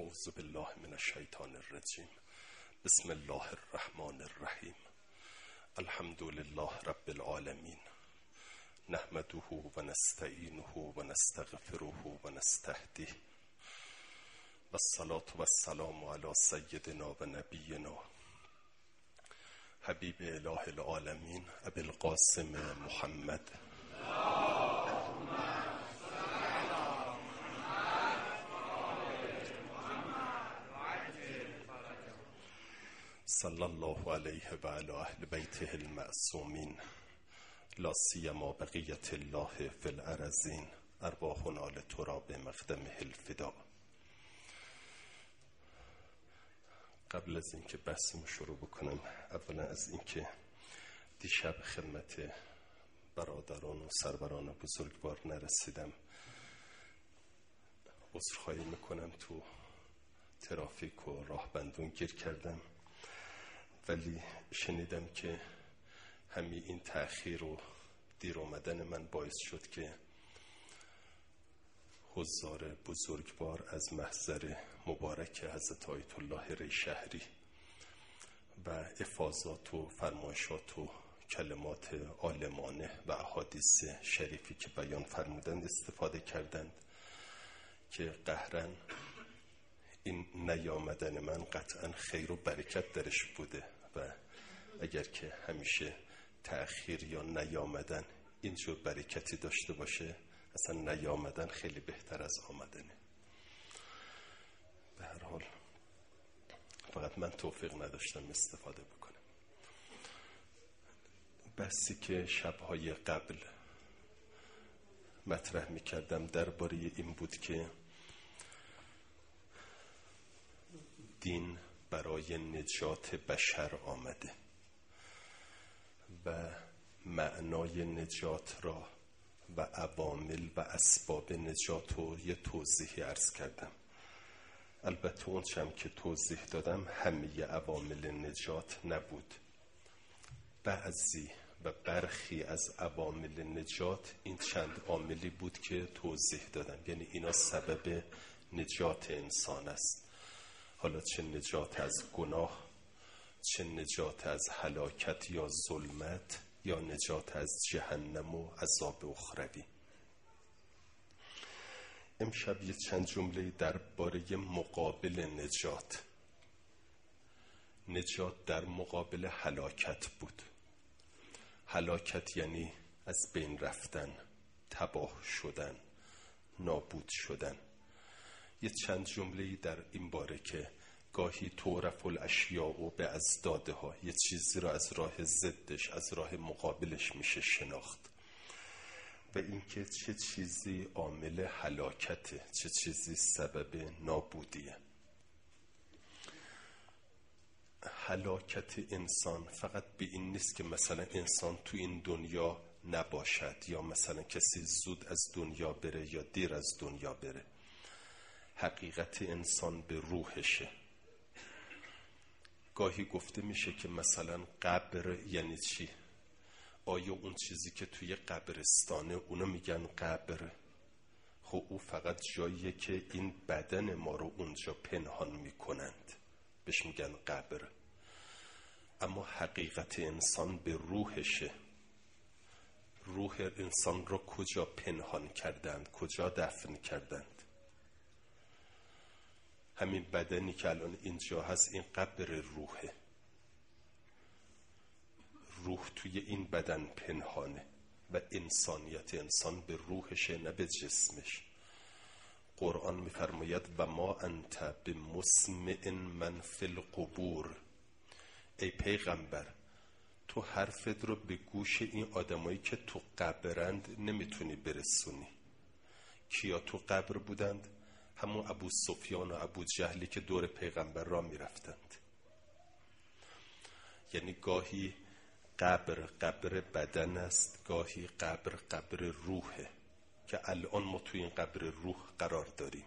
اعوذ بالله من الشیطان الرجیم. بسم الله الرحمن الرحیم. الحمد لله رب العالمین. نحمده و نستعینه و نستغفره و نستهدیه. و الصلاة و السلام علی سیدنا و نبینا حبیب اله العالمین ابی القاسم محمد صلی الله علیه و علی اهل بیته المعصومین لا سیما بقیت الله فی الارضین ارواحنا لتراب مقدمه الفدا. قبل از اینکه بحثمو شروع بکنم، اولا از اینکه دیشب خدمت برادران و سروران بزرگوار نرسیدم عذرخواهی میکنم. تو ترافیک و راهبندون گیر کردم، ولی شنیدم که همین این تأخیر و دیر آمدن من باعث شد که حضار بزرگوار از محضر مبارک حضرت آیت الله ری شهری و افاضات و فرمایشات و کلمات عالمانه و احادیث شریفی که بیان فرمودند استفاده کردند که قهرن این نیامدن من قطعا خیر و برکت درش بوده و اگر که همیشه تأخیر یا نیامدن اینجور برکتی داشته باشه، اصلا نیامدن خیلی بهتر از آمدنه. به هر حال فقط من توفیق نداشتم استفاده بکنم. بحثی که شبهای قبل مطرح میکردم درباره این بود که دین برای نجات بشر آمده و معنای نجات را و عوامل و اسباب نجات رو یه توضیحی عرض کردم. البته اون چم که توضیح دادم همه عوامل نجات نبود. بعضی و برخی از عوامل نجات این چند عاملی بود که توضیح دادم، یعنی اینا سبب نجات انسان است. حالا چه نجات از گناه، چه نجات از هلاکت یا ظلمت، یا نجات از جهنم و عذاب اخروی. امشب یه چند جمله درباره مقابل نجات در مقابل هلاکت بود. هلاکت یعنی از بین رفتن، تباه شدن، نابود شدن. یه چند جمله در این باره که گاهی تعرف الاشیاء به ازدادها، یه چیزی را از راه ضدش، از راه مقابلش میشه شناخت و اینکه چه چیزی عامل هلاکته، چه چیزی سبب نابودیه. هلاکت انسان فقط به این نیست که مثلا انسان تو این دنیا نباشد یا مثلا کسی زود از دنیا بره یا دیر از دنیا بره. حقیقت انسان به روحشه. گاهی گفته میشه که مثلا قبر یعنی چی؟ آیا اون چیزی که توی قبرستانه اونو میگن قبر؟ خب او فقط جاییه که این بدن ما رو اونجا پنهان میکنند، بهش میگن قبر. اما حقیقت انسان به روحشه. روح انسان رو کجا پنهان کردند، کجا دفن کردند؟ همین بدنی که الان اینجا هست این قبر روحه. روح توی این بدن پنهانه و انسانیت انسان به روحشه نه به جسمش. قرآن میفرماید و ما انت بمسمع من فی القبور. ای پیغمبر تو حرفت رو به گوش این آدمایی که تو قبرند نمیتونی برسونی. کیا تو قبر بودند؟ همون ابو سفیان و ابو جهلی که دور پیغمبر را میرفتند. یعنی گاهی قبر بدن است، گاهی قبر روحه که الان ما توی این قبر روح قرار داریم.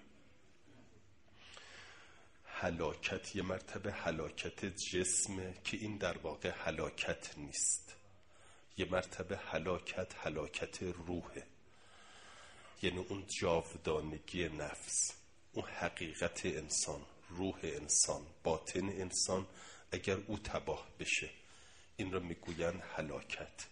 هلاکت یه مرتبه هلاکت جسمه که این در واقع هلاکت نیست. یه مرتبه هلاکت روحه، یعنی اون جاودانگی نفس، اون حقیقت انسان، روح انسان، باطن انسان اگر او تباه بشه، این را میگوین هلاکت.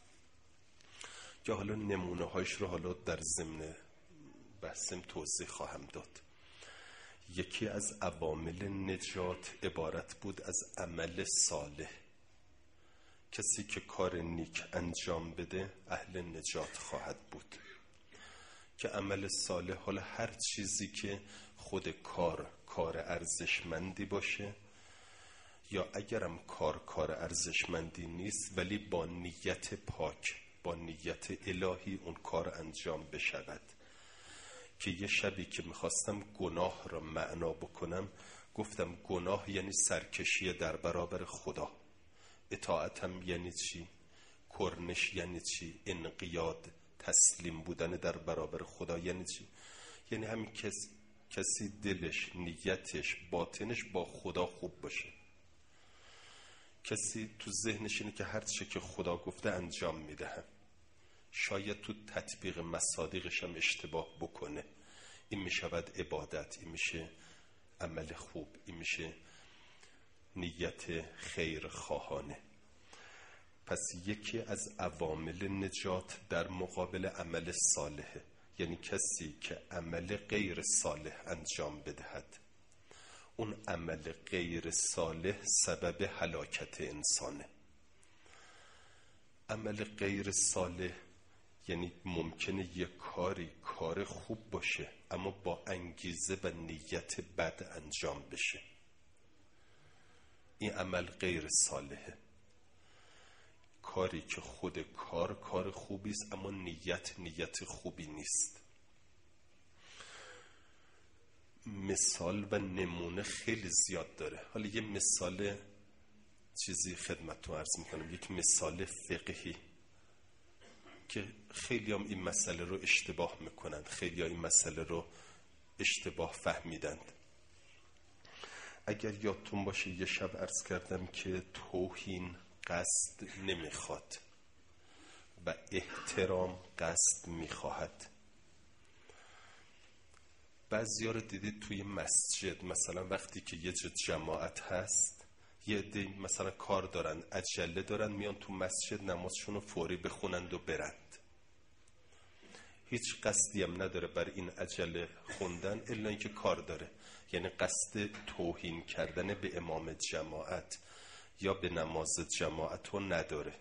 که حالا نمونه هایش رو حالا در ضمن بحثم توضیح خواهم داد. یکی از عوامل نجات عبارت بود از عمل صالح. کسی که کار نیک انجام بده اهل نجات خواهد بود. که عمل صالح حالا هر چیزی که خود کار ارزشمندی باشه، یا اگرم کار ارزشمندی نیست ولی با نیت پاک، با نیت الهی اون کار انجام بشود. که یه شبی که میخواستم گناه را معنا بکنم، گفتم گناه یعنی سرکشی در برابر خدا. اطاعتم یعنی چی؟ کرنش یعنی چی؟ انقیاد، تسلیم بودن در برابر خدا یعنی چی؟ یعنی همین کسی دلش، نیتش، باطنش با خدا خوب باشه. کسی تو ذهنش اینه که هر چه که خدا گفته انجام میدهم. شاید تو تطبیق مصادیقش هم اشتباه بکنه. این میشود عبادت، این میشه عمل خوب، این میشه نیت خیر خواهانه. پس یکی از عوامل نجات در مقابل عمل صالحه. یعنی کسی که عمل غیر صالح انجام بدهد، اون عمل غیر صالح سبب هلاکت انسانه. عمل غیر صالح یعنی ممکنه یک کار خوب باشه اما با انگیزه و نیت بد انجام بشه. این عمل غیر صالحه. کاری که خود کار خوبی است اما نیت خوبی نیست. مثال و نمونه خیلی زیاد داره. حالا یه مثال چیزی خدمتتون عرض میکنم، یک مثال فقهی که خیلی هم این مسئله رو اشتباه میکنند، خیلی هم این مسئله رو اشتباه فهمیدند. اگر یادتون باشه یه شب عرض کردم که توهین قصد نمیخواد و احترام قصد میخواهد. بعضیا رو دیدید توی مسجد مثلا وقتی که یه جماعت هست، یه عده مثلا کار دارن، عجله دارن، میان تو مسجد نمازشون رو فوری بخونند و برند. هیچ قصدی هم نداره بر این عجله خوندن الا اینکه کار داره. یعنی قصد توهین کردن به امام جماعت یا به نماز جماعت رو نداره.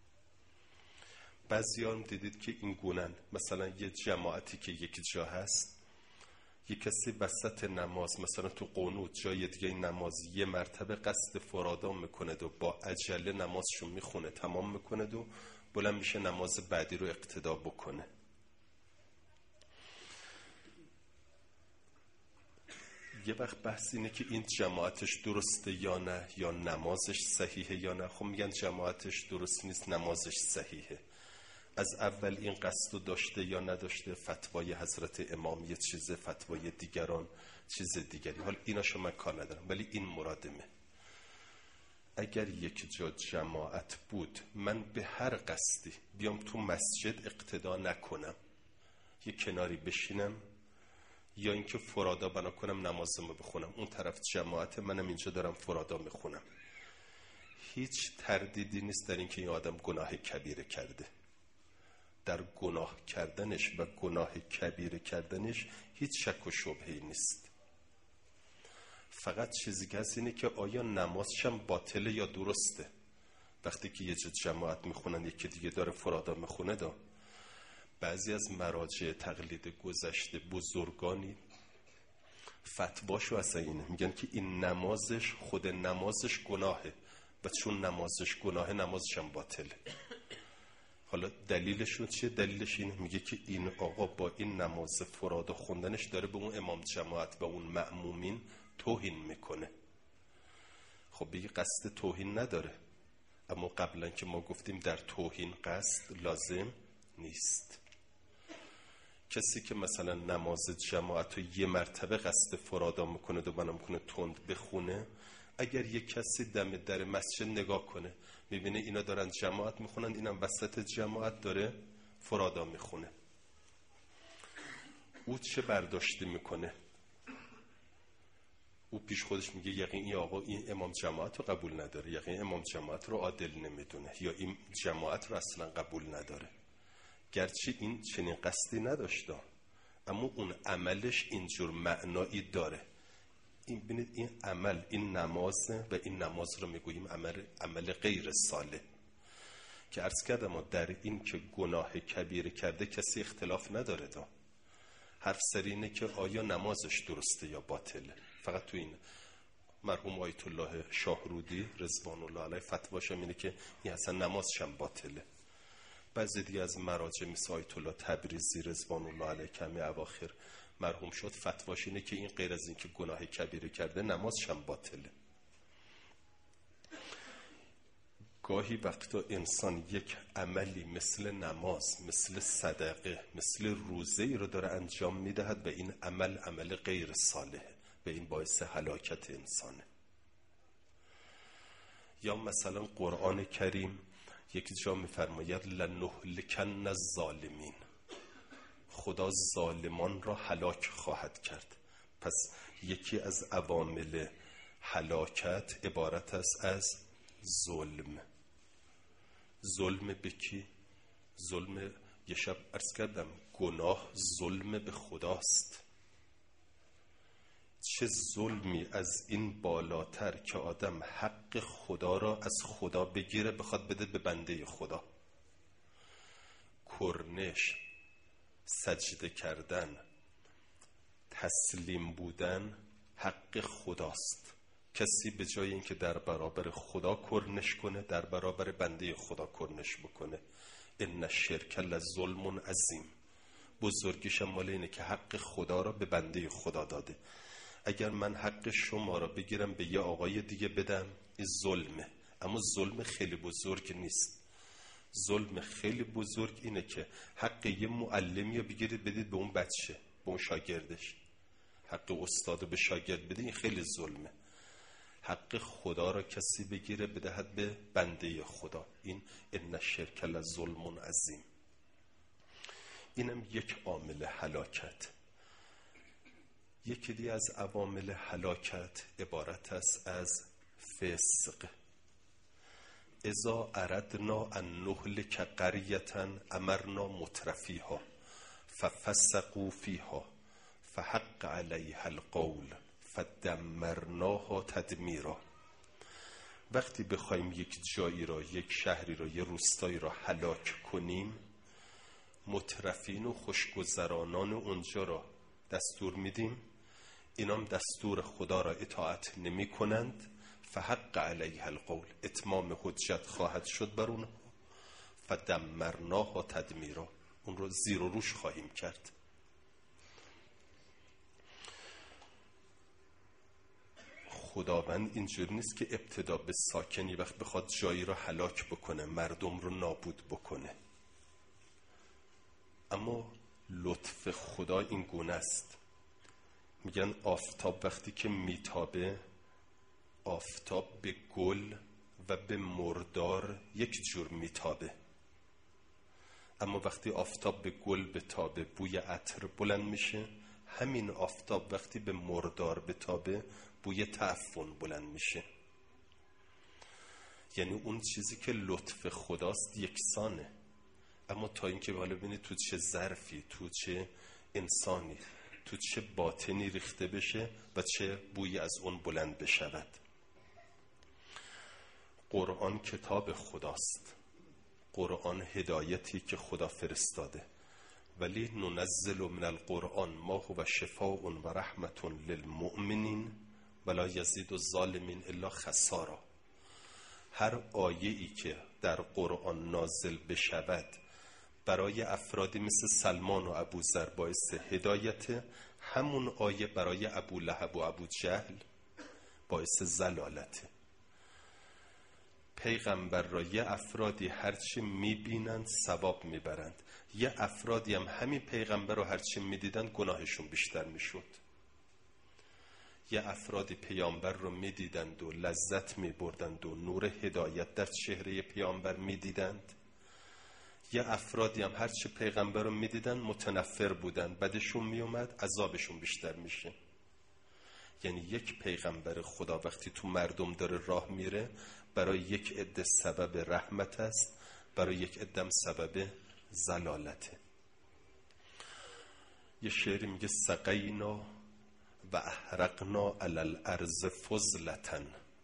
بعضیا هم دیدید که این گونن، مثلا یه جماعتی که یکی جا هست، یه کسی وسط نماز مثلا تو قنوت جای دیگه نماز یه مرتبه قصد فرادا میکنه و با عجله نمازشو میخونه، تمام میکنه و بلند میشه نماز بعدی رو اقتدا بکنه. یه وقت بحث اینه که این جماعتش درسته یا نه، یا نمازش صحیحه یا نه. خب میگن جماعتش درست نیست، نمازش صحیحه. از اول این قصد داشته یا نداشته، فتوای حضرت امام یه چیزه، فتوای دیگران چیز دیگری. حالا ایناشو من کار ندارم، ولی این مرادمه. اگر یک جا جماعت بود، من به هر قصدی بیام تو مسجد اقتدا نکنم، یه کناری بشینم، یا اینکه فرادا بنا کنم نمازمو بخونم، اون طرف جماعت، منم اینجا دارم فرادا میخونم، هیچ تردیدی نیست در اینکه این آدم گناه کبیره کرده. در گناه کردنش و گناه کبیره کردنش هیچ شک و شبهه‌ای نیست. فقط چیزی که هست اینه که آیا نمازشم باطله یا درسته. وقتی که یه جماعت میخونن یکی دیگه داره فرادا میخونه، بعضی از مراجع تقلید گذشته بزرگانی فتواشو اصلا اینه، میگن که این نمازش، خود نمازش گناهه و چون نمازش گناهه نمازش هم باطله. حالا دلیلشون چیه؟ دلیلش اینه، میگه که این آقا با این نماز فرادا خوندنش داره به اون امام جماعت و اون مأمومین توهین میکنه. خب بگه قصد توهین نداره، اما قبلا که ما گفتیم در توهین قصد لازم نیست. کسی که مثلا نماز جماعت رو یه مرتبه قصد فرادا میکنه و بنا میکنه تند بخونه، اگر یه کسی دم در مسجد نگاه کنه میبینه اینا دارن جماعت میخونن، اینم وسط جماعت داره فرادا میخونه، او چه برداشتی میکنه؟ او پیش خودش میگه یقین این آقا این امام جماعت رو قبول نداره، یقین امام جماعت رو عادل نمیدونه، یا این جماعت رو اصلا قبول نداره. گرچه این چنین قصدی نداشته، اما اون عملش اینجور معنایی داره. این ببینید این عمل، این نمازه و این نماز رو میگوییم عمل غیر صالح، که عرض کردم و در این که گناه کبیره کرده کسی اختلاف نداره. دا حرف سر اینه که آیا نمازش درسته یا باطله. فقط تو این مرحوم آیت الله شاهرودی رضوان الله علیه فتواش اینه که این اصلا نمازش هم باطله. بعضی دیگه از مراجع مثل آیت الله تبریزی رضوان الله علیه کمی اواخر مرحوم شد فتواش اینه که این غیر از این که گناه کبیره کرده نمازش هم باطله. گاهی وقتا انسان یک عملی مثل نماز، مثل صدقه، مثل روزه ای رو داره انجام میدهد و این عمل غیر صالحه و این باعث هلاکت انسانه. یا مثلا قرآن کریم یک جا میفرماید لنهلکن الظالمین، خدا ظالمان را هلاک خواهد کرد. پس یکی از عوامل هلاکت عبارت است از ظلم. ظلم به کی؟ ظلم، یه شب عرض کردم، گناه ظلم به خداست. چه ظلمی از این بالاتر که آدم حق خدا را از خدا بگیره بخواد بده به بنده خدا. کرنش، سجده کردن، تسلیم بودن حق خداست. کسی به جای اینکه در برابر خدا کرنش کنه در برابر بنده خدا کرنش بکنه. ان الشرک لظلم عظیم. بزرگیش مال اینه که حق خدا را به بنده خدا داده. اگر من حق شما را بگیرم به یه آقای دیگه بدم این ظلمه، اما ظلم خیلی بزرگ نیست. ظلم خیلی بزرگ اینه که حق یه معلمی رو بگیرید بدید به اون بچه، به اون شاگردش. حق استاد رو به شاگرد بده، این خیلی ظلمه. حق خدا را کسی بگیره بدهد به بنده خدا، این ان الشرک لظلم عظیم. اینم یک عامل هلاکت. یکی دیگه از عوامل هلاکت عبارت است از فسق. اذا اردنا ان نهلک قریة امرنا مترفیها ففسقوا فیها فحق علیها القول فدمرناها تدمیرا. وقتی بخوایم یک جایی را، یک شهری را، یک روستایی را هلاک کنیم، مترفین و خوشگذرانان اونجا را دستور میدیم، اینام دستور خدا را اطاعت نمی کنند، فحق علیها القول، اتمام حجت خواهد شد بر اونها، فدمرناها تدمیرا، اون رو زیر و روش خواهیم کرد. خداوند اینجور نیست که ابتدا به ساکنی وقت بخواد جایی را هلاک بکنه، مردم رو نابود بکنه. اما لطف خدا این گونه است. میگن آفتاب وقتی که میتابه، آفتاب به گل و به مردار یک جور میتابه، اما وقتی آفتاب به گل بتابه بوی عطر بلند میشه. همین آفتاب وقتی به مردار بتابه بوی تعفن بلند میشه. یعنی اون چیزی که لطف خداست یکسانه، اما تا اینکه حالا ببینید تو چه ظرفی، تو چه انسانی، تو چه باطنی ریخته بشه و چه بویی از اون بلند بشود. قرآن کتاب خداست، قرآن هدایتی که خدا فرستاده. ولی ننزل من القرآن ما هو شفاء و رحمت للمؤمنین ولا یزید الظالمین الا خسارا. هر آیه‌ای که در قرآن نازل بشود برای افرادی مثل سلمان و ابوذر باعث هدایت، همون آیه برای ابو لهب و ابو جهل باعث ضلالته. پیغمبر را یه افرادی هرچی میبینند ثواب میبرند، یه افرادی هم همین پیغمبر رو هرچی میدیدند گناهشون بیشتر میشد. یه افرادی پیامبر رو میدیدند و لذت میبردند و نور هدایت در چهره پیامبر میدیدند، یه افرادی هم هرچی پیغمبر رو میدیدند متنفر بودند، بدشون میومد، عذابشون بیشتر میشه. یعنی یک پیغمبر خدا وقتی تو مردم داره راه میره، برای یک عده سبب رحمت است، برای یک عده سبب ضلالته. یه شعری میگه سقینا و احرقنا علی الارض فضلة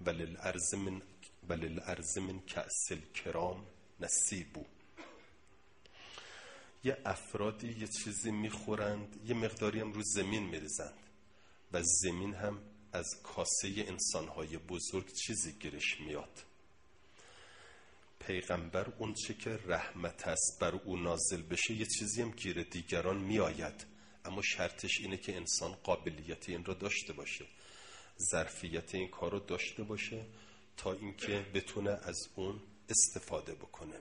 وللارض من کأس الکرام نصیبو. یه افرادی یه چیزی میخورند، یه مقداری هم رو زمین میریزند و زمین هم از کاسه انسانهای بزرگ چیزی گیرش میاد. پیغمبر اون چه که رحمت است بر او نازل بشه، یه چیزی هم گیر دیگران میآید، اما شرطش اینه که انسان قابلیت این رو داشته باشه، ظرفیت این کار رو داشته باشه تا اینکه بتونه از اون استفاده بکنه.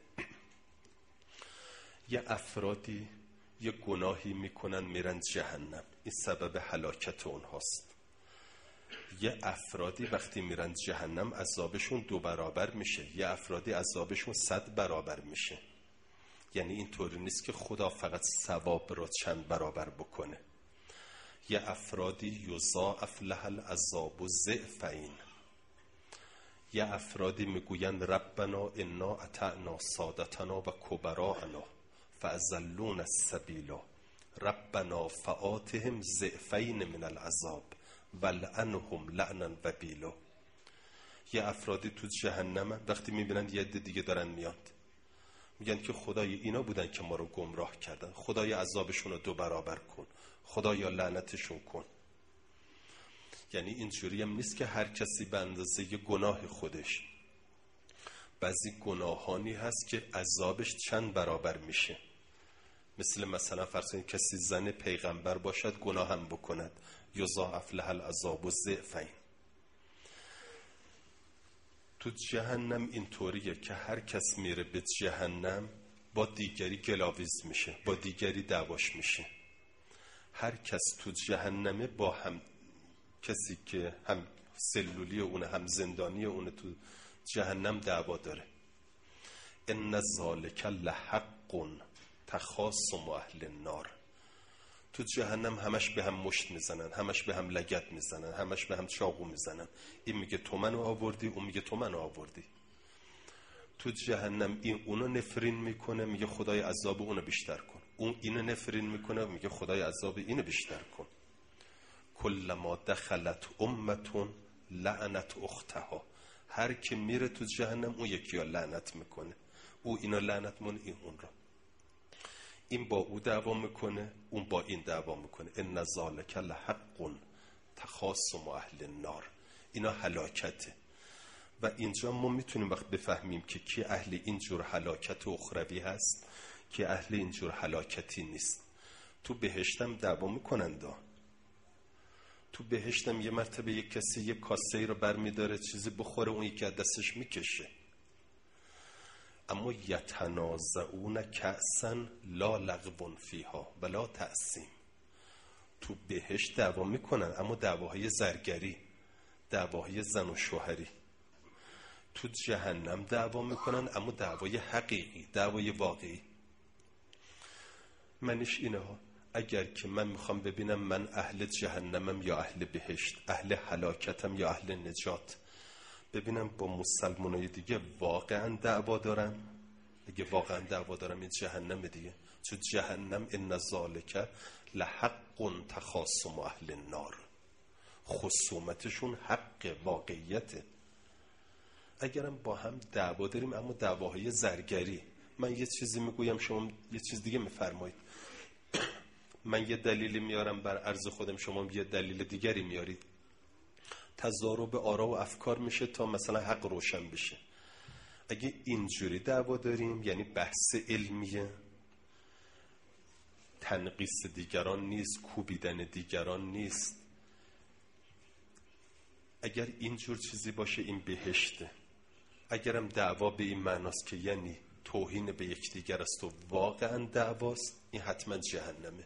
یه افرادی یه گناهی میکنن میرن جهنم، این سبب هلاکت اونهاست. یه افرادی وقتی میرن جهنم عذابشون 2 برابر میشه، یه افرادی عذابشون 100 برابر میشه. یعنی این طوری نیست که خدا فقط ثواب را چند برابر بکنه. یه افرادی یضاعف له العذاب ضعفین. یه افرادی میگوین ربنا انا اطعنا سادتنا و کبراءنا فاضلونا السبیل ربنا فآتهم ضعفین من العذاب ولعنهم لعنا وبیلا. یه افرادی تو جهنم وقتی میبینن یه عده دیگه دارن میاد، میگن که خدای اینا بودن که ما رو گمراه کردن، خدای عذابشون رو 2 برابر کن، خدایا لعنتشون کن. یعنی اینجوری هم نیست که هر کسی به اندازه یه گناه خودش، بعضی گناهانی هست که عذابش چند برابر میشه. مثلا فرض کنید کسی زن پیغمبر باشد گناه هم بکند، یضاعف له العذاب ضعفین. تو جهنم این طوریه که هر کس میره به جهنم با دیگری گلاویز میشه، با دیگری دعواش میشه. هر کس تو جهنمه با هم کسی که هم سلولی اونه هم زندانی اونه تو جهنم دعوا داره. ان ذالک لحق تخاصم اهل النار. تو جهنم همش به هم مشت میزنن، همش به هم لگد میزنن، همش به هم چاقو میزنن. این میگه تو منو آوردی، اون میگه تو منو آوردی. تو جهنم این اونو نفرین میکنه، میگه خدای عذاب اونو بیشتر کن. اون اینو نفرین میکنه، میگه خدای عذاب اینو بیشتر کن. کلما دخلت امه لعنت اختها. هر کی میره تو جهنم اون یکی رو لعنت میکنه، او اینو لعنت مونه، این اون را. این با او دعوا میکنه، اون با این دعوا میکنه. ان ذالک لحق تخاصم اهل النار. اینا هلاکته. و اینجا ما میتونیم وقت بفهمیم که کی اهل اینجور هلاکت اخروی هست، کی اهل اینجور هلاکتی نیست. تو بهشتم دعوا میکنند. تو بهشتم یه مرتبه یک کسی یک کاسه ای رو برمیداره چیزی بخوره، اون یکی از دستش میکشه. اما یتنازعون کأسا لا لغو فیها ولا تأثیم. تو بهشت دعوا میکنن، اما دعواهای زرگری، دعواهای زن و شوهری. تو جهنم دعوا میکنن، اما دعوای حقیقی، دعوای واقعی. منش اینه ها، اگر که من میخوام ببینم من اهل جهنمم یا اهل بهشت، اهل هلاکتم یا اهل نجات، ببینم با مسلمانای دیگه واقعا دعوا دارم. اگه واقعا دعوا دارم این جهنم دیگه. چون جهنم ان ذالک لحق تخاصم اهل النار، خصومتشون حق، واقعیته. اگرم با هم دعوا داریم اما دعواهای زرگری، من یه چیزی میگویم شما یه چیز دیگه میفرمایید، من یه دلیلی میارم بر عرض خودم، شما یه دلیل دیگری میارید، تضارب آرا و افکار میشه تا مثلا حق روشن بشه. اگه اینجوری دعوا داریم یعنی بحث علمیه، تنقیص دیگران نیست، کوبیدن دیگران نیست. اگر اینجور چیزی باشه این بهشته. اگرم دعوا به این معناست که یعنی توهین به یکدیگر است و واقعا دعواست، این حتما جهنمه.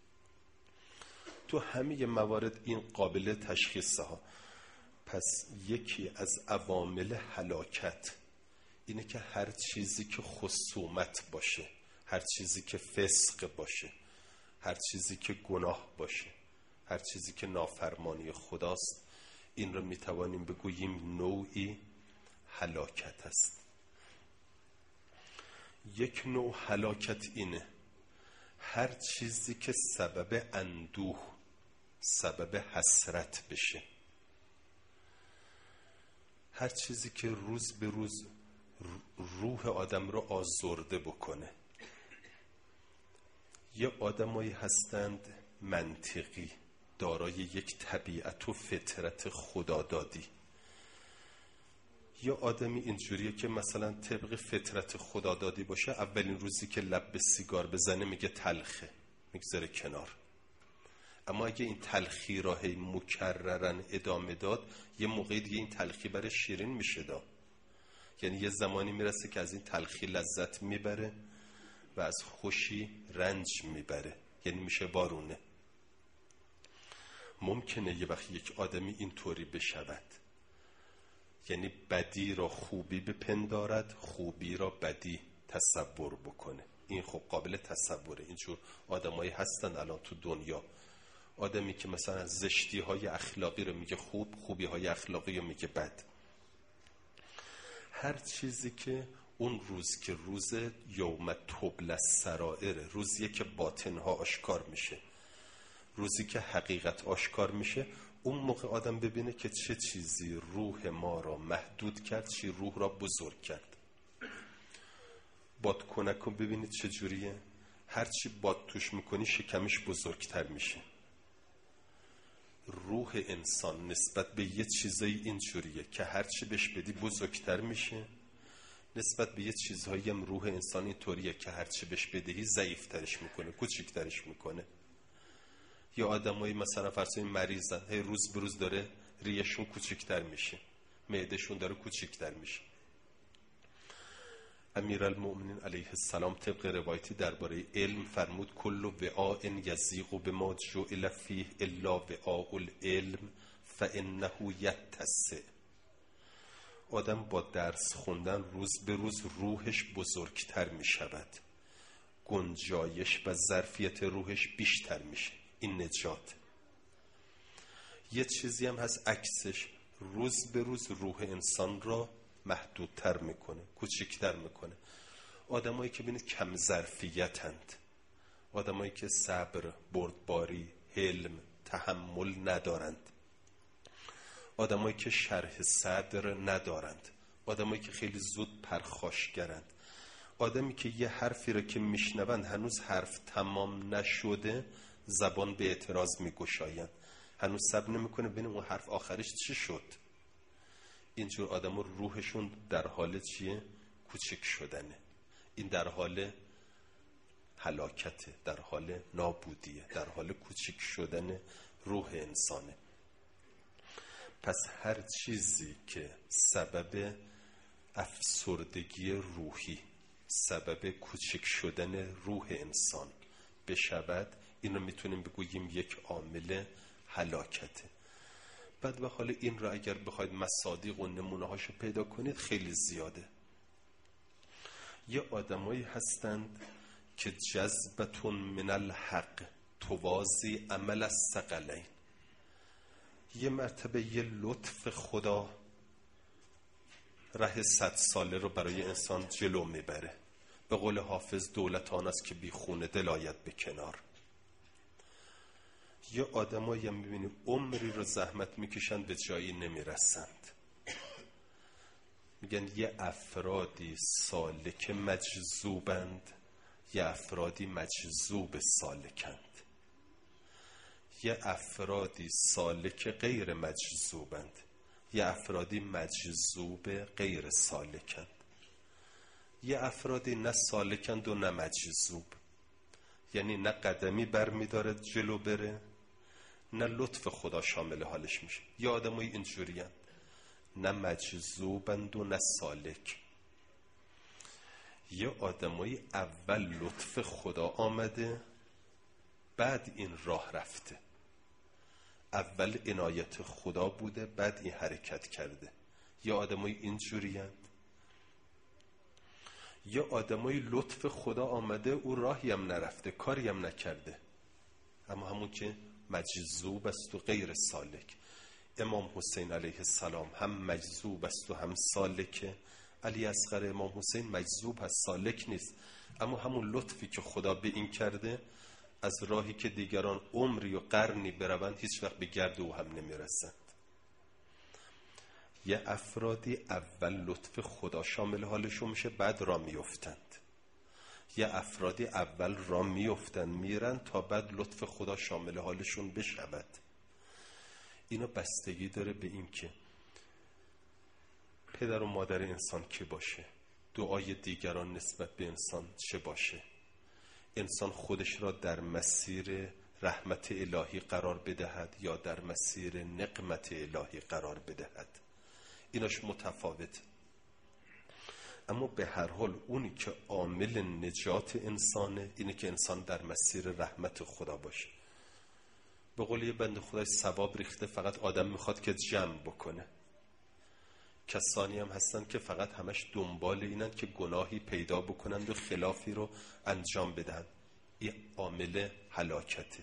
تو همه موارد این قابل تشخیصه ها. پس یکی از عوامل هلاکت اینه که هر چیزی که خصومت باشه، هر چیزی که فسق باشه، هر چیزی که گناه باشه، هر چیزی که نافرمانی خداست این رو میتوانیم بگوییم نوعی هلاکت است. یک نوع هلاکت اینه هر چیزی که سبب اندوه، سبب حسرت بشه، هر چیزی که روز به روز روح آدم رو آزرده بکنه. یه آدمایی هستند منطقی، دارای یک طبیعت و فطرت خدادادی. یه آدمی اینجوریه که مثلا طبق فطرت خدادادی باشه، اولین روزی که لب به سیگار بزنه میگه تلخه، میگذاره کنار. اما اگه این تلخی را هی مکررن ادامه داد، یه موقعی دیگه این تلخی برای شیرین میشه دا. یعنی یه زمانی میرسه که از این تلخی لذت میبره و از خوشی رنج میبره، یعنی میشه بارونه. ممکنه یه وقت یک آدمی اینطوری بشود، یعنی بدی را خوبی بپندارد، خوبی را بدی تصور بکنه. این خب قابل تصوره. اینجور آدمایی هستن الان تو دنیا. آدمی که مثلا زشتی های اخلاقی رو میگه خوب، خوبی های اخلاقی رو میگه بد. هر چیزی که اون روز که روز یوم تبلی السرائر، روزیه که باطنها آشکار میشه، روزی که حقیقت آشکار میشه، اون موقع آدم ببینه که چه چیزی روح ما را محدود کرد، چی روح را بزرگ کرد. بادکنک رو ببینید چه جوریه، هرچی باد توش میکنی شکمش بزرگتر میشه. روح انسان نسبت به یه چیزایی اینجوریه که هرچی بهش بدی بزرگتر میشه، نسبت به یه چیزهایی هم روح انسان اینطوریه که هرچی بهش بدهی ضعیفترش میکنه، کوچیکترش میکنه. یا آدمایی مثلا فرض کنید مریضن، هی روز به روز داره ریشون کوچیکتر میشه، معدهشون داره کوچیکتر میشه. امیرالمؤمنین علیه السلام طبق روایتی درباره علم فرمود کل وعاء یضیق بما جعل فیه الا وعاء العلم فانه یتسع. آدم با درس خوندن روز به روز روحش بزرگتر می شود، گنجایش و ظرفیت روحش بیشتر میشه. این نجات. یه چیزی هم هست عکسش، روز به روز روح انسان را محدودتر میکنه، کوچکتر میکنه. آدمایی که ببینید کم ظرفیتند، آدمایی که صبر، بردباری، حلم، تحمل ندارند، آدمایی که شرح صدر ندارند، آدمایی که خیلی زود پرخاشگرند، آدمی که یه حرفی رو که میشنوند هنوز حرف تمام نشده زبان به اعتراض میگشایند، هنوز صبر نمیکنه ببینه اون حرف آخرش چی شد. اینجور آدم روحشون در حال چیه؟ کوچک شدنه. این در حال هلاکته، در حال نابودیه، در حال کوچک شدن روح انسانه. پس هر چیزی که سبب افسردگی روحی، سبب کوچک شدن روح انسان بشود، این رو میتونیم بگوییم یک عامل هلاکته. بعد به حال این رو اگر بخواید مصادیق و نمونه هاشو پیدا کنید خیلی زیاده. یه آدمایی هستند که جذبتون من الحق توازی عمل الثقلین. یه مرتبه یه لطف خدا ره 100 ساله رو برای انسان جلو میبره. به قول حافظ دولت آن است که بی خون دل آید به کنار. یه آدمایی هم میبینی عمری رو زحمت میکشن به جایی نمیرسند. میگن یه افرادی سالک مجذوبند، یه افرادی مجذوب سالکند. یه افرادی سالک غیر مجذوبند، یه افرادی مجذوب غیر سالکند. یه افرادی نه سالکند و نه مجذوب، یعنی نه قدمی بر میدارد جلو بره، نه لطف خدا شامل حالش میشه. یه آدمایی اینجوری هست، نه مجذوبند و نه سالک. یه آدمایی اول لطف خدا آمده بعد این راه رفته، اول عنایت خدا بوده بعد این حرکت کرده. یه آدمایی اینجوری هست. یه آدمایی لطف خدا آمده او راهی هم نرفته، کاری هم نکرده، اما همون که مجذوب است و غیر سالک. امام حسین علیه السلام هم مجذوب است و هم سالکه. علی اصغر امام حسین مجذوب هست، سالک نیست، اما همون لطفی که خدا به این کرده، از راهی که دیگران عمری و قرنی بروند هیچ وقت به گرد او هم نمیرسند. یه افرادی اول لطف خدا شامل حالشون میشه، بعد را میفتند. یه افرادی اول را میفتند میرن تا بعد لطف خدا شامل حالشون بشود. اینا بستگی داره به این که پدر و مادر انسان کی باشه، دعای دیگران نسبت به انسان چه باشه، انسان خودش را در مسیر رحمت الهی قرار بدهد یا در مسیر نقمت الهی قرار بدهد. ایناش متفاوت. اما به هر حال اونی که عامل نجات انسانه اینه که انسان در مسیر رحمت خدا باشه. به قول یه بنده خدای ثواب ریخته، فقط آدم میخواد که جمع بکنه. کسانی هم هستن که فقط همش دنبال اینن که گناهی پیدا بکنند و خلافی رو انجام بدن. این عامل هلاکته.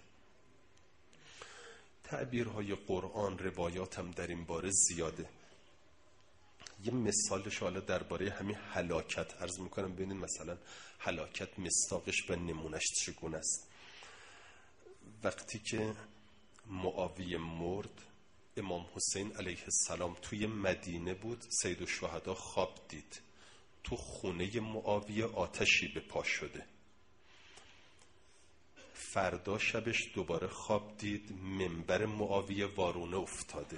تعبیرهای قرآن، روایات هم در این باره زیاده. یه مثالش حالا درباره همین هلاکت عرض میکنم، ببینید مثلا هلاکت مصداقش و نمونش چگونه است. وقتی که معاویه مرد، امام حسین علیه السلام توی مدینه بود، سید الشهدا خواب دید تو خونه معاویه آتشی به پا شده. فردا شبش دوباره خواب دید منبر معاویه وارونه افتاده.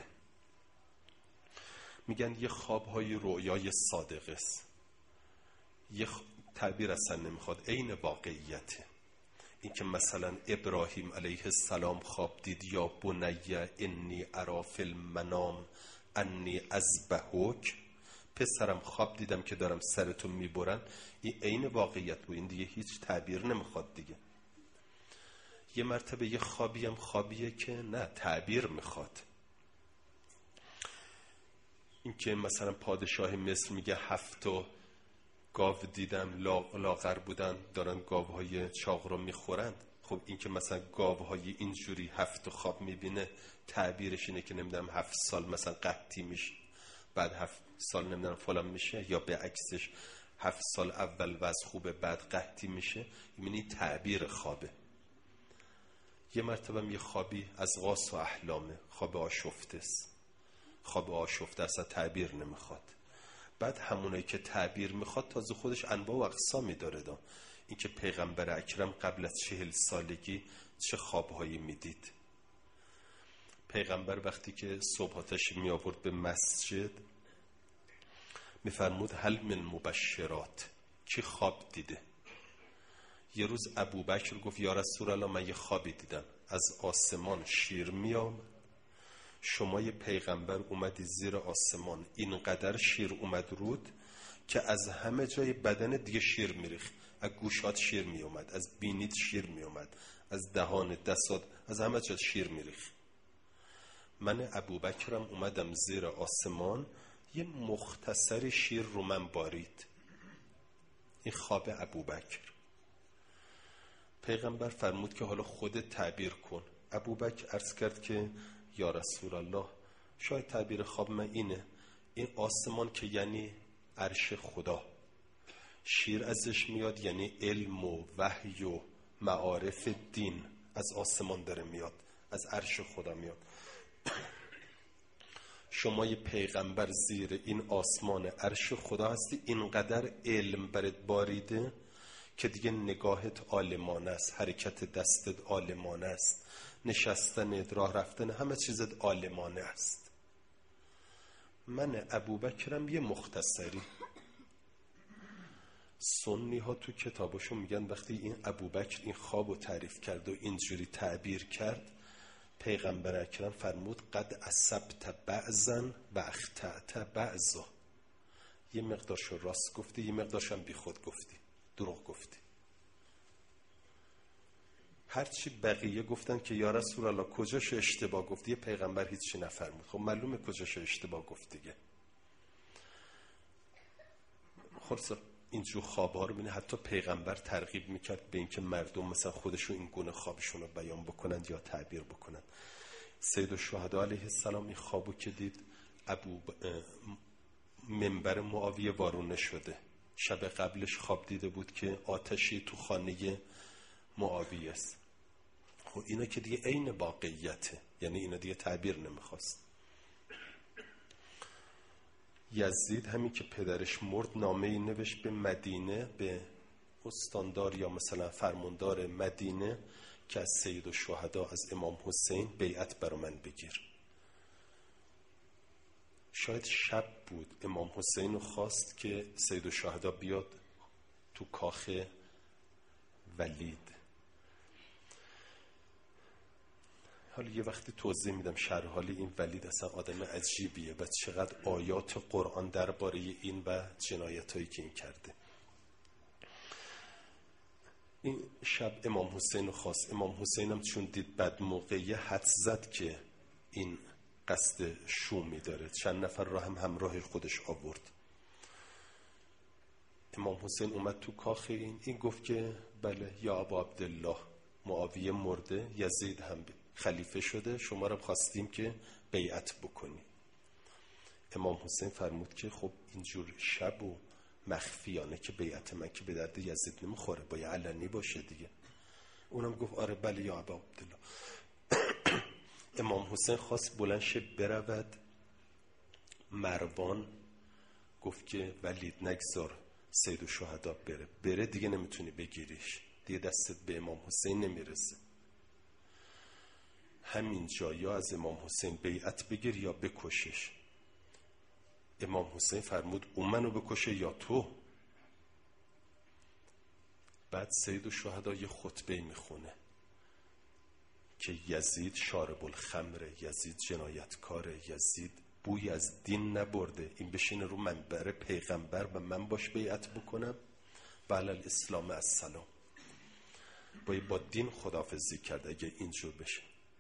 میگن یه خوابهای رویای صادقه است، یه تعبیر اصلا نمیخواد، عین واقعیته. این که مثلا ابراهیم علیه السلام خواب دید یا بنی انی اری فی المنام انی اذبحک، پسرم خواب دیدم که دارم سرتون میبرن، این عین واقعیت بود، این دیگه هیچ تعبیر نمیخواد دیگه. یه مرتبه یه خوابی هم خوابیه که نه تعبیر میخواد. این که مثلا پادشاه مصر میگه 7 گاو دیدم لاغر بودن دارن گاوهای چاق رو میخورند. خب این که مثلا گاوهای اینجوری 7 خواب میبینه، تعبیرش اینه که نمیدونم 7 سال مثلا قحطی میشه، بعد 7 سال نمیدونم فلان میشه، یا به عکسش 7 سال اول وضع خوبه بعد قحطی میشه. یعنی تعبیر خوابه. یه مرتبه یه خوابی از غاص و احلامه، خواب آشفته است. خواب آشفته اصلا تعبیر نمیخواد. بعد همونایی که تعبیر میخواد تازه خودش انواع و اقسامی داره. این که پیغمبر اکرم قبل از 40 سالگی چه خوابهایی میدید. پیغمبر وقتی که صبحاتش می آورد به مسجد میفرمود هل من مبشرات، کی خواب دیده؟ یه روز ابوبکر گفت یا رسول الله من یه خوابی دیدم، از آسمان شیر میام، شما یه پیغمبر اومدی زیر آسمان، اینقدر شیر اومد رود که از همه جای بدن دیگه شیر میریخت، از گوشات شیر میومد، از بینیت شیر میومد، از دهان دستات، از همه جا شیر میریخت. من ابوبکرم اومدم زیر آسمان، یه مختصری شیر رو من بارید. این خواب ابوبکر. پیغمبر فرمود که حالا خودت تعبیر کن. ابوبکر عرض کرد که یا رسول الله شاید تعبیر خواب من اینه، این آسمان که یعنی عرش خدا، شیر ازش میاد یعنی علم و وحی و معارف دین از آسمان داره میاد، از عرش خدا میاد. شما یه پیغمبر زیر این آسمان عرش خدا هستی، اینقدر علم برات باریده که دیگه نگاهت عالمانه است، حرکت دستت عالمانه است، نشستن، راه رفتن، همه چیزت عالمانه است. من ابوبکرم یه مختصری. سنی ها تو کتابشون میگن وقتی این ابوبکر این خوابو تعریف کرد و اینجوری تعبیر کرد، پیغمبر اکرم فرمود قد اصبت بعضا و اخطأت بعضا، یه مقدارشو راست گفتی، یه مقدارشو هم بی خود گفتی، دروغ گفتی. هرچی بقیه گفتن که یا رسول الله کجاشو اشتباه گفتی، یه پیغمبر هیچی نفرمود. خب معلومه کجاشو اشتباه گفت دیگه. خلاص اینجور خوابها رو بینه. حتی پیغمبر ترغیب میکرد به اینکه مردم مثلا خودشون این گونه خوابشون رو بیان بکنند یا تعبیر بکنند. سید الشهدا علیه السلام این خوابو که دید، منبر معاویه وارونه شده. شب قبلش خواب دیده بود که آتشی تو خانه معاویه است. خب اینا که دیگه عین واقعیته، یعنی اینا دیگه تعبیر نمیخواست. یزید همین که پدرش مرد نامه‌ای نوشت به مدینه، به استاندار یا مثلا فرماندار مدینه که از سید الشهدا از امام حسین بیعت برا من بگیر. شاید شب بود، امام حسین رو خواست که سید الشهدا بیاد تو کاخ ولید. حالا یه وقتی توضیح میدم شرح حال این ولید اصلا آدم عجیبیه و چقدر آیات قرآن درباره این و جنایتایی که این کرده. این شب امام حسین رو خواست. امام حسین هم چون دید بد موقعی حدس زد که این قصد شومی داره. چند نفر را هم همراه خودش آورد. امام حسین اومد تو کاخ این گفت که بله یا ابا عبدالله، معاویه مرده، یزید هم خلیفه شده، شما را خواستیم که بیعت بکنی. امام حسین فرمود که خب اینجور شب و مخفیانه که بیعت من که به درد یزید نمیخوره، باید علنی باشه دیگه. اونم گفت آره بله یا ابا عبدالله. امام حسین خواست بلند شه برود. مروان گفت که ولید نگذار سید الشهدا بره دیگه نمیتونی بگیریش، دیگه دستت به امام حسین نمیرسه. همین جا یا از امام حسین بیعت بگیر یا بکشش. امام حسین فرمود اون منو بکشه یا تو. بعد سید الشهدا یه خطبه میخونه که یزید شارب الخمره، یزید جنایتکاره، یزید بوی از دین نبرده، این بشینه رو منبر پیغمبر و من باش بیعت بکنم. بله الاسلام السلام، باید با دین خداحافظی کرد اگه اینجور بشه.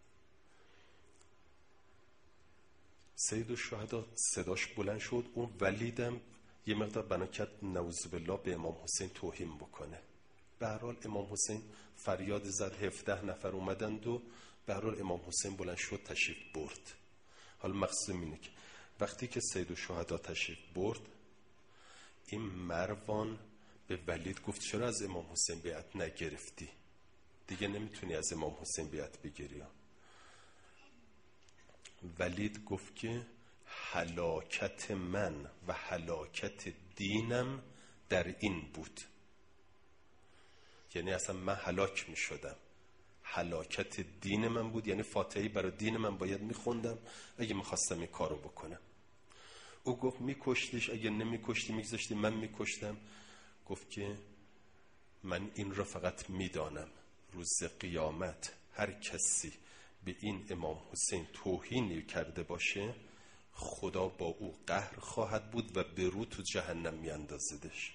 سید الشهدا صداش بلند شد. اون ولیدم یه مقدار بنا کرد نعوذ بالله به امام حسین توهین بکنه. به هر حال امام حسین فریاد زد، 17 نفر اومدند و به هر حال امام حسین بلند شد تشریف برد. حالا مقصودم اینه که وقتی که سید الشهدا تشریف برد، این مروان به ولید گفت چرا از امام حسین بیعت نگرفتی؟ دیگه نمیتونی از امام حسین بیعت بگیری. ولید گفت که هلاکت من و هلاکت دینم در این بود، یعنی اصلا من هلاک می شدم، هلاکت دین من بود، یعنی فاتحه برای دین من باید می خوندم اگه می خواستم این کارو بکنم. او گفت می کشتیش، اگه نمی کشتی می گذاشتی من می کشتم. گفت که من این را فقط می دانم روز قیامت هر کسی به این امام حسین توهینی کرده باشه خدا با او قهر خواهد بود و به رو تو جهنم می اندازدش.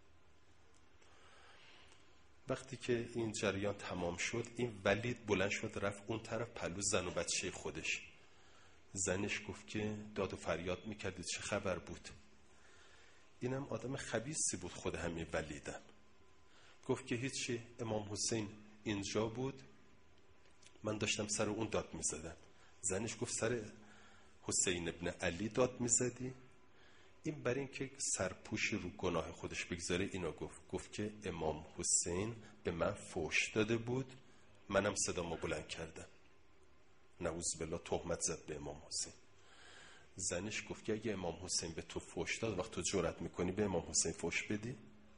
وقتی که این جریان تمام شد، این ولید بلند شد رفت اون طرف پلو زن و بچه خودش. زنش گفت که داد و فریاد میکردید چه خبر بود؟ اینم آدم خبیثی بود خود همین ولیدم. گفت که هیچی، امام حسین اینجا بود، من داشتم سر اون داد میزدم. زنش گفت سر حسین ابن علی داد میزدی؟ این برای این که سرپوشی رو گناه خودش بگذاره اینا گفت که امام حسین به من فحش داده بود، منم صدامو بلند کردم. نعوذ بالله تهمت زد به امام حسین. زنش گفت که اگه امام حسین به تو فحش داد، وقت تو جرأت میکنی به امام حسین فحش بدی؟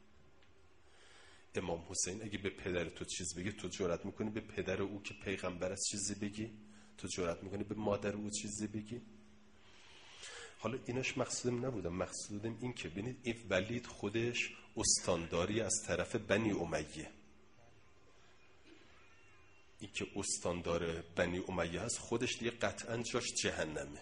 امام حسین اگه به پدر تو چیز بگی تو جرأت میکنی به پدر او که پیغمبر است چیزی بگی؟ تو جرأت میکنی به مادر او چیزی بگی؟ حالا ایناش مقصودم نبودم، مقصودم این که ببینید این ولید خودش استانداری از طرف بنی امیه. این که استاندار بنی امیه هست خودش دیگه قطعا جاش جهنمه.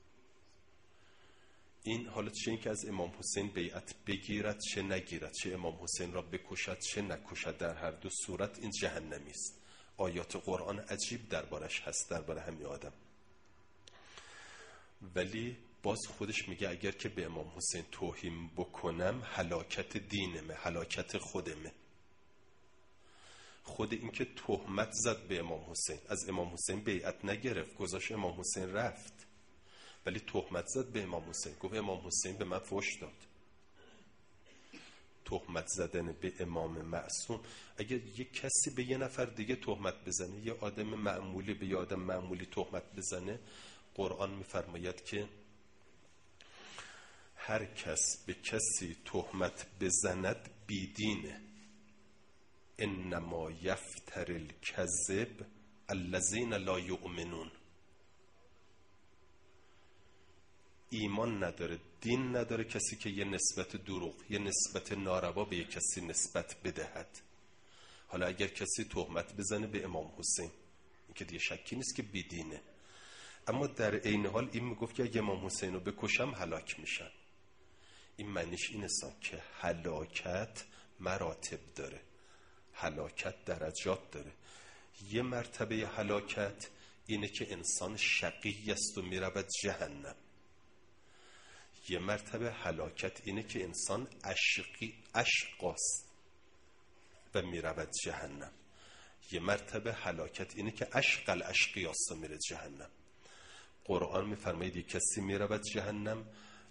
این حالا چه این که از امام حسین بیعت بگیرد چه نگیرد، چه امام حسین را بکشد چه نکشد، در هر دو صورت این جهنمی است. آیات قرآن عجیب دربارش هست، درباره همین آدم. ولی باز خودش میگه اگر که به امام حسین توهین بکنم هلاکت دینمه، هلاکت خودمه. خود این که تهمت زد به امام حسین، از امام حسین بیعت نگرفت، گذاشت امام حسین رفت، ولی تهمت زد به امام حسین، گفت امام حسین به من فحش داد. تهمت زدن به امام معصوم، اگر یک کسی به یه نفر دیگه تهمت بزنه، یه آدم معمولی به یه آدم معمولی تهمت بزنه، قرآن میفرماید که هر کس به کسی تهمت بزند بیدینه. انما یفتر الکذب الذین لا یؤمنون. ایمان نداره، دین نداره کسی که یه نسبت دروغ، یه نسبت ناروا به یه کسی نسبت بدهد. حالا اگر کسی تهمت بزنه به امام حسین، این که دیگه شکی نیست که بیدینه، اما در عین حال این میگفت که اگه امام حسین رو بکشم هلاک میشن. این معنیش این است که هلاکت مراتب داره، هلاکت درجات داره. یه مرتبه هلاکت اینه که انسان شقی است و میرود جهنم. یه مرتبه هلاکت اینه که انسان اشقاست و میرود جهنم. یه مرتبه هلاکت اینه که اشق الاشقیاست و میره جهنم. قرآن میفرماید یک کسی میرود جهنم،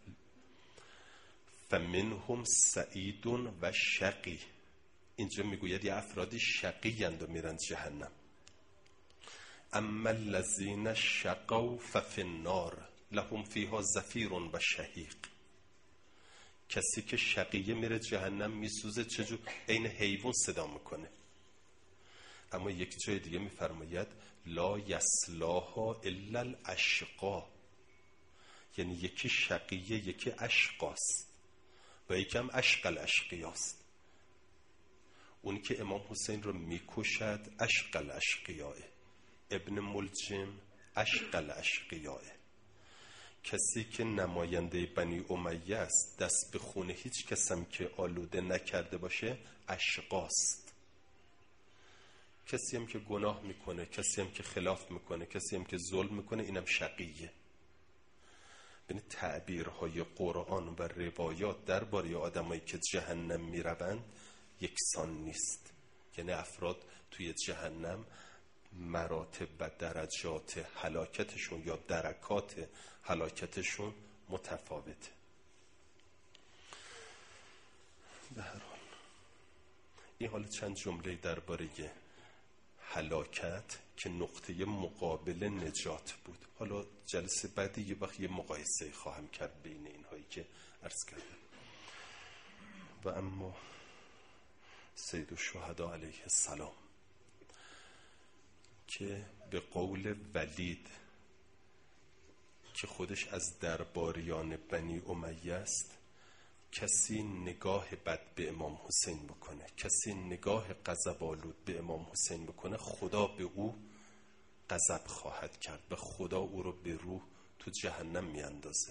فمنهم سعید و شقی. اینجا میگوید یه افرادی شقی اند و میرن جهنم. اما الذین شقوا ففی النار لهم فیها زفیر و شهیق. کسی که شقیه میره جهنم، میسوزه، چجور؟ عین حیوان صدا میکنه. اما یک جای دیگه میفرماید لا یصلاها الا الاشقا، یعنی یکی شقیه یکی اشقاست و یکی هم اشق الاشقیاست. اونی که امام حسین رو میکشد اشق الاشقیاه، ابن ملجم اشق الاشقیاه. کسی که نماینده بنی امیه است، دست به خون هیچ کسم که آلوده نکرده باشه اشقاست. کسی هم که گناه میکنه، کسی هم که خلاف میکنه، کسی هم که ظلم میکنه، اینم شقیه. ببین تعبیرهای قرآن و روایات درباره آدمایی که جهنم میروند یکسان نیست. یعنی افراد توی جهنم مراتب و درجات هلاکتشون یا درکات هلاکتشون متفاوته. به هر حال این حال چند جمله درباره هلاکت که نقطه مقابل نجات بود. حالا جلسه بعدی یه وقت یه مقایسه خواهم کرد بین اینهایی که عرض کردم. و اما سید الشهدا علیه السلام که به قول ولید که خودش از درباریان بنی امیه است، کسی نگاه بد به امام حسین بکنه، کسی نگاه غضب‌آلود به امام حسین بکنه، خدا به او غضب خواهد کرد و خدا او رو به روح تو جهنم میاندازه.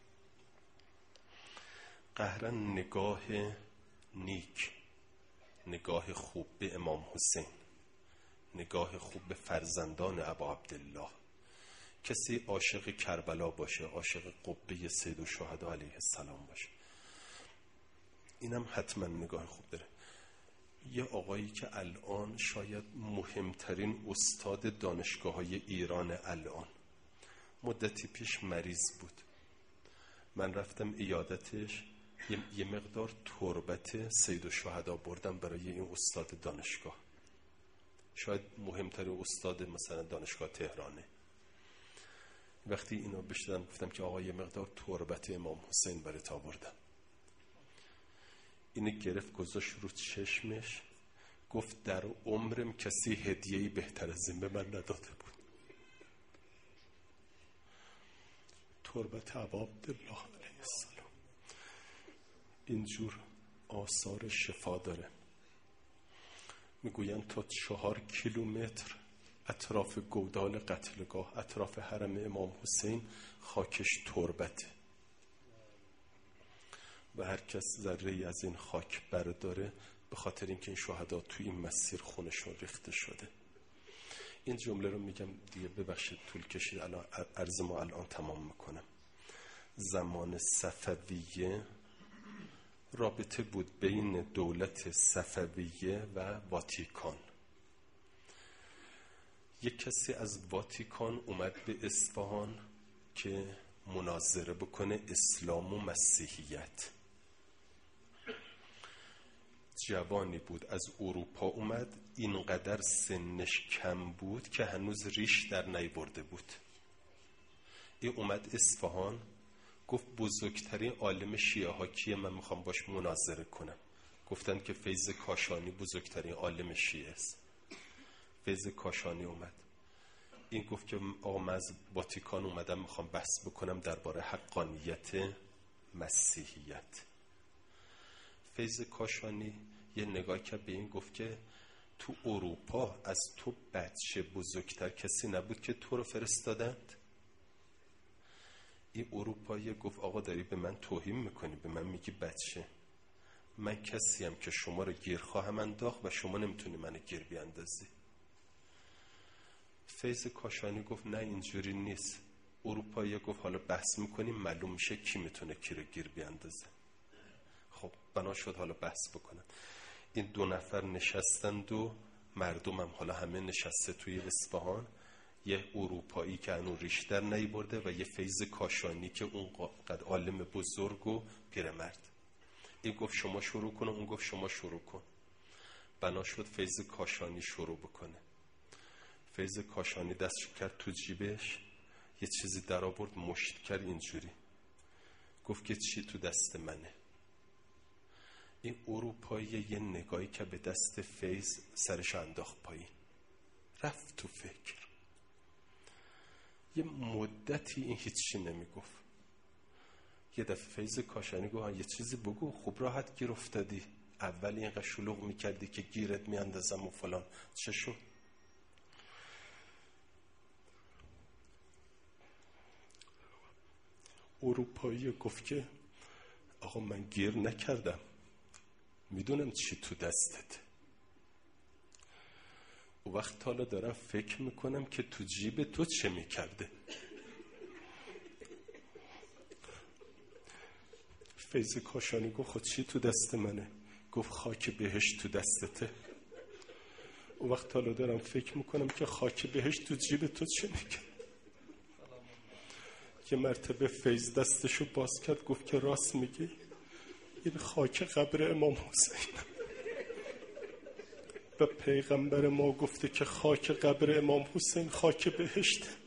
قهرا نگاه نیک، نگاه خوب به امام حسین، نگاه خوب به فرزندان ابا عبدالله، کسی عاشق کربلا باشه، عاشق قبه سید الشهدا علیه السلام باشه، اینم حتما نگاه خوب داره. یه آقایی که الان شاید مهمترین استاد دانشگاه‌های ایران الان، مدتی پیش مریض بود، من رفتم عیادتش، یه مقدار تربت سید الشهدا بردم برای این استاد دانشگاه، شاید مهمترین استاد مثلا دانشگاه تهرانه. وقتی اینو بشنیدم گفتم که آقا یه مقدار تربت امام حسین برات آوردم. اینو گرفت گذاشت رو چشمش، گفت در عمرم کسی هدیه‌ای بهتر از این به من نداده بود. تربت ابا عبدالله علیه السلام اینجور آثار شفا داره. میگوین تا 4 کیلومتر اطراف گودال قتلگاه، اطراف حرم امام حسین خاکش تربته و هر کس ذره‌ای از این خاک برداره، به خاطر اینکه این شهدا توی این مسیر خونشون ریخته شده. این جمله رو میگم دیگه، ببخشید طول کشید، الان عرض ما الان تمام میکنم. زمان صفویه رابطه بود بین دولت صفویه و واتیکان. یک کسی از واتیکان اومد به اصفهان که مناظره بکنه اسلام و مسیحیت. جوانی بود از اروپا اومد، اینقدر سنش کم بود که هنوز ریش در نیورده بود. این اومد اصفهان، گفت بزرگترین عالم شیعه ها کیه؟ من میخوام باش مناظره کنم. گفتن که فیض کاشانی بزرگترین عالم شیعه است. فیض کاشانی اومد. این گفت که آقا من از واتیکان اومدم میخوام بحث بکنم درباره حقانیت مسیحیت. فیض کاشانی یه نگاه کرد به این، گفت که تو اروپا از تو بچه بزرگتر کسی نبود که تو رو فرستادند؟ این اروپایی گفت آقا داری به من توهین میکنی، به من میگی بچه. من کسیم که شما رو گیر خواهم انداخت و شما نمیتونی منو گیر بیاندازی. فیض کاشانی گفت نه اینجوری نیست. اروپایی گفت حالا بحث میکنیم معلوم میشه کی میتونه کی رو گیر بیاندازه. خب بنا شد حالا بحث بکنن. این دو نفر نشستند و مردم هم حالا همه نشسته توی اصفهان، یه اروپایی که هنوز ریشتر نیورده و یه فیض کاشانی که اون قد عالم بزرگ و پیرمرد. این گفت شما شروع کن، اون گفت شما شروع کن. بنا شد فیض کاشانی شروع بکنه. فیض کاشانی دستش کرد تو جیبش، یه چیزی در آورد مشت کرد اینجوری، گفت که چی تو دست منه؟ این اروپایی یه نگاهی که به دست فیض سرش انداخت پایین، رفت تو فکر. یه مدتی این هیچی نمیگفت. یه دفعه فیض کاشانی گفت یه چیزی بگو، خوب راحت گیر افتادی، اول اینقدر شلوغ میکردی که گیرت میاندازم و فلان، چه شد؟ اروپایی گفت که آقا من گیر نکردم، میدونم چی تو دستت. و وقت حالا دارم فکر میکنم که تو جیب تو چه میکرده. فیض کاشانی گفت خود چی تو دست منه؟ گفت خاک بهشت تو دستته. و وقت حالا دارم فکر میکنم که خاک بهشت تو جیب تو چه میکرده. یه مرتبه فیض دستشو باز کرد، گفت که راست میگی، این خاک قبر امام حسین و پیغمبر ما گفته که خاک قبر امام حسین خاک بهشت.